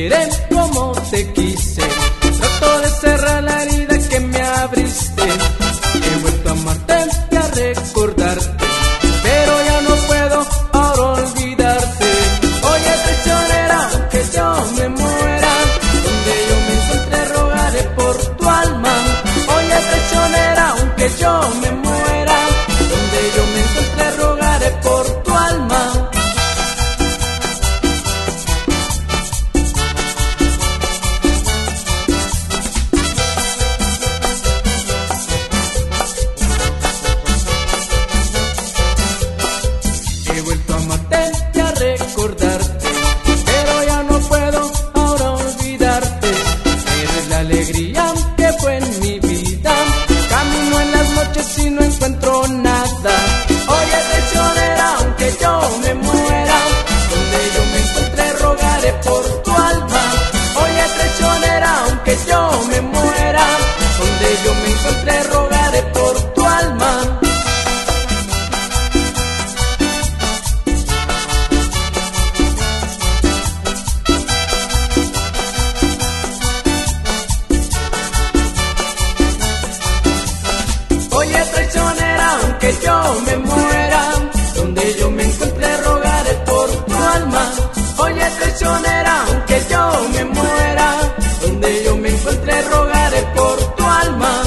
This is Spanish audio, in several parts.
quieren como te quise. Trato de cerrar la herida que me abriste. He vuelto a amarte y a recordarte, pero ya no puedo ahora olvidarte. Oye, traicionera, aunque yo me muera, donde yo me encuentre rogaré por tu alma. Oye, traicionera, aunque yo me muera, donde yo me encuentre rogaré por tu alma. He vuelto a amarte y a recordarte, pero ya no puedo ahora olvidarte. Eres la alegría que fue en mi vida. Camino en las noches y no encuentro nada. Oye, traicionera, aunque yo me muera, donde yo me encuentre rogaré por tu alma. Oye, traicionera, aunque yo me muera, donde yo me encuentre rogaré por tu alma. Oye, traicionera, aunque yo me muera, donde yo me encuentre rogaré por tu alma. Oye, traicionera, aunque yo me muera, donde yo me encuentre rogaré por tu alma.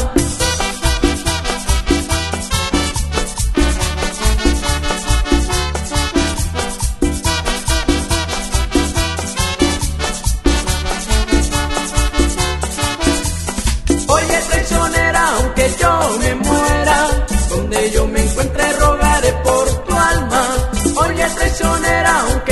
Oye, traicionera, aunque yo me muera, donde yo me encuentre rogaré por tu alma. Oye, traicionera, aunque